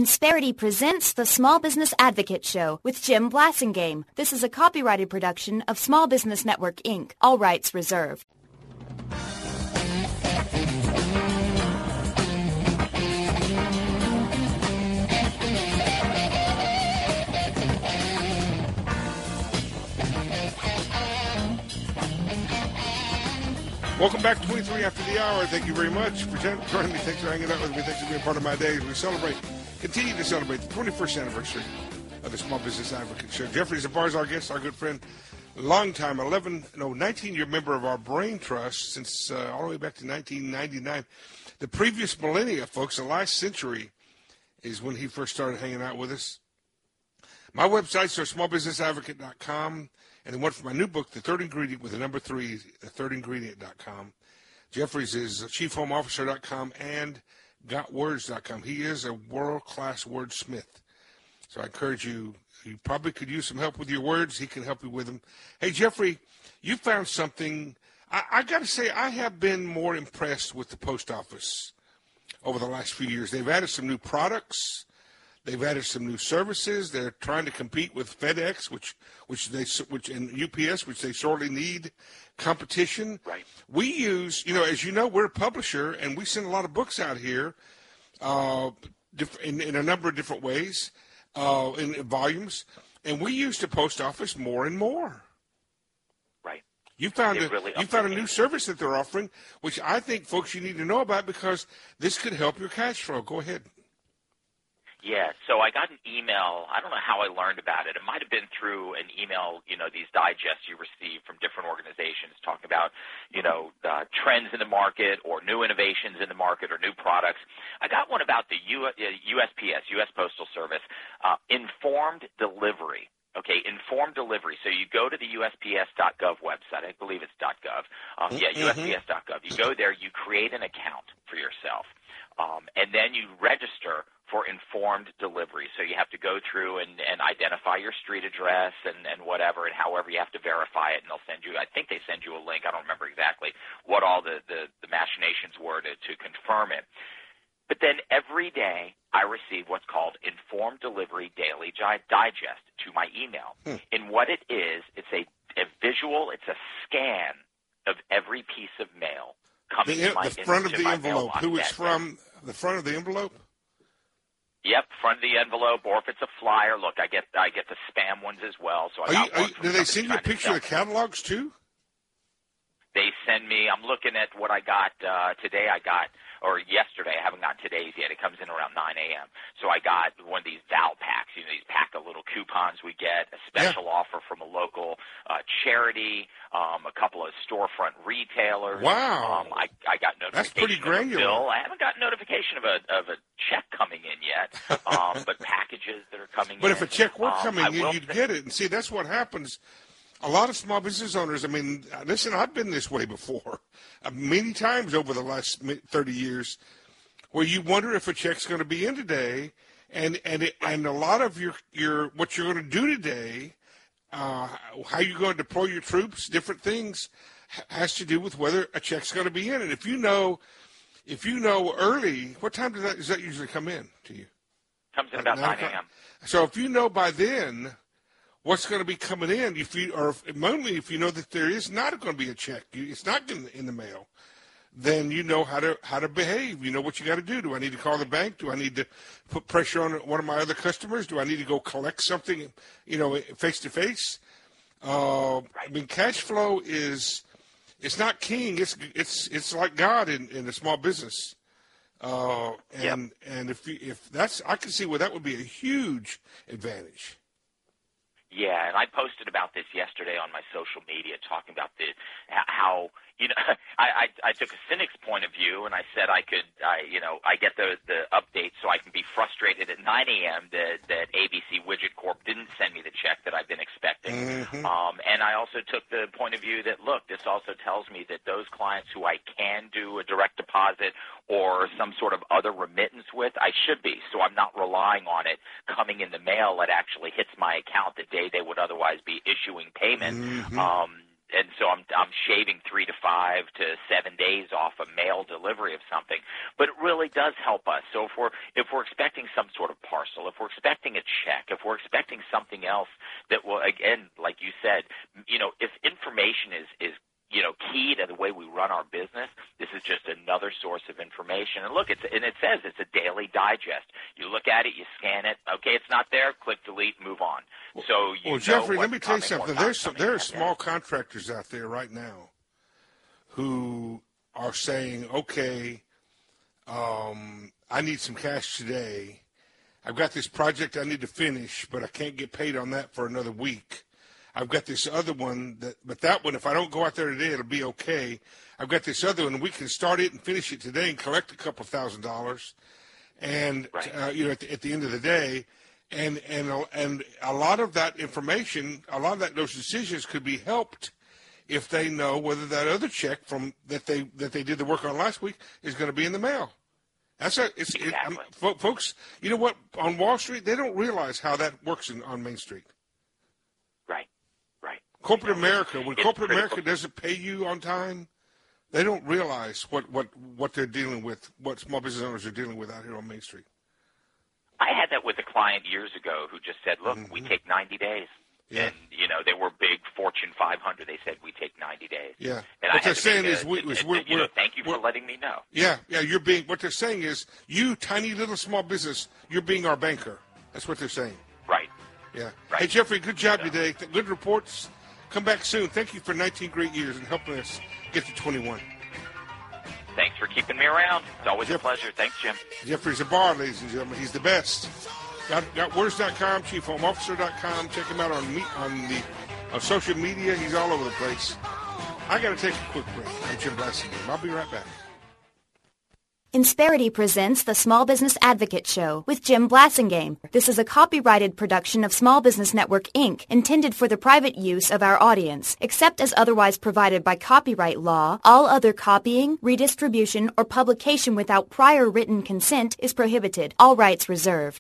Insperity presents the Small Business Advocate Show with Jim Blasingame. This is a copyrighted production of Small Business Network, Inc., all rights reserved. Welcome back to 23 After the Hour. Thank you very much for joining me. Thanks for hanging out with me. Thanks for being part of my day as we continue to celebrate the 21st anniversary of the Small Business Advocate Show. Jeffrey Zavar is our guest, our good friend, long-time 19-year member of our Brain Trust since all the way back to 1999. The previous millennia, folks, the last century is when he first started hanging out with us. My websites are smallbusinessadvocate.com. And then one for my new book, The Third Ingredient with the number 3, thirdingredient.com. Jeffries is chiefhomeofficer.com and gotwords.com. He is a world-class wordsmith. So I encourage you, you probably could use some help with your words. He can help you with them. Hey, Jeffrey, you found something. I got to say, I have been more impressed with the post office over the last few years. They've added some new products. They've added some new services. They're trying to compete with FedEx, which and UPS, which they sorely need competition. Right. We use, as you know, we're a publisher, and we send a lot of books out here in a number of different ways, in volumes, and we use the post office more and more. Right. You found a new service that they're offering, which I think, folks, you need to know about because this could help your cash flow. Go ahead. Yeah, so I got an email. I don't know how I learned about it. It might have been through an email, these digests you receive from different organizations talking about, trends in the market or new innovations in the market or new products. I got one about the USPS, U.S. Postal Service, informed delivery. Okay, informed delivery. So you go to the USPS.gov website. I believe it's .gov. USPS.gov. You go there. You create an account for yourself. And then you register for informed delivery. So you have to go through and identify your street address and whatever, and however you have to verify it, and they'll send you, I think they send you a link. I don't remember exactly what all the machinations were to confirm it. But then every day I receive what's called Informed Delivery Daily Digest to my email. And what it is, it's a visual, it's a scan of every piece of mail coming to my the front of the envelope. Who is from the front of the envelope? Yep, front of the envelope, or if it's a flyer. Look, I get the spam ones as well. So do they send you a picture of the catalogs too? They send me. I'm looking at what I got today. Or yesterday. I haven't gotten today's yet. It comes in around 9 a.m. So I got one of these Val packs. These pack of little coupons we get, a special offer from a local charity, a couple of storefront retailers. Wow. I got notification. That's pretty granular. Of a bill. I haven't gotten notification of a check coming in yet, but packages that are coming in. But if a check were coming in, you'd get it. And see, that's what happens. A lot of small business owners, listen, I've been this way before, many times over the last 30 years, where you wonder if a check's going to be in today, and a lot of your what you're going to do today, how you're going to deploy your troops, different things, has to do with whether a check's going to be in. And if you know early, what time does that usually come in to you? Comes in about 9 a.m. So if you know by then what's going to be coming in, if you know that there is not going to be a check, it's not in the mail, then you know how to behave. You know what you got to do. Do I need to call the bank? Do I need to put pressure on one of my other customers? Do I need to go collect something, face to face? Cash flow it's not king. It's like God in a small business. And if that's, I can see where that would be a huge advantage. Yeah, and I posted about this yesterday on my social media, talking about how I took a cynic's point of view, and I said I get the update so I can be frustrated at 9 a.m. that ABC Widget Corp didn't send me the check that I've been expecting. Mm-hmm. And I also took the point of view that, look, this also tells me that those clients who I can do a direct deposit or some sort of other remittance with, I should be. So I'm not relying on it coming in the mail. It actually hits my account the day they would otherwise be issuing payment. Mm-hmm. and so I'm shaving 3 to 5 to 7 days off a mail delivery of something. But it really does help us. So if we're expecting some sort of parcel, if we're expecting a check, if we're expecting something else that will, again, like you said, if information is key to the way we run our business, this is just another source of information. And look, it says it's a daily digest. You look at it, you scan it. Okay, it's not there. Click delete, move on. So Jeffrey, let me tell you something. There are small contractors out there right now who are saying, okay, I need some cash today. I've got this project I need to finish, but I can't get paid on that for another week. I've got this other one, but that one, if I don't go out there today, it'll be okay. I've got this other one, we can start it and finish it today and collect a couple $1,000s, and right. At the end of the day, and a lot of that information, those decisions could be helped if they know whether that other check that they did the work on last week is going to be in the mail. Folks, you know what? On Wall Street, they don't realize how that works on Main Street. Right. Corporate America, when corporate America doesn't pay you on time, they don't realize what they're dealing with, what small business owners are dealing with out here on Main Street. I had that with a client years ago who just said, look, we take 90 days. Yeah. And, they were big Fortune 500. They said, we take 90 days. Yeah. And what they're saying thank you for letting me know. Yeah, what they're saying is, you tiny little small business, you're being our banker. That's what they're saying. Right. Yeah. Right. Hey, Jeffrey, good job today. Good reports. Come back soon. Thank you for 19 great years and helping us get to 21. Thanks for keeping me around. It's always a pleasure. Thanks, Jim. Jeffrey Zabar, ladies and gentlemen. He's the best. Got words.com, chiefhomeofficer.com. Check him out on social media. He's all over the place. I got to take a quick break. I'm Jim Blassingame. I'll be right back. Insperity presents the Small Business Advocate Show with Jim Blassingame. This is a copyrighted production of Small Business Network, Inc., intended for the private use of our audience. Except as otherwise provided by copyright law, all other copying, redistribution, or publication without prior written consent is prohibited. All rights reserved.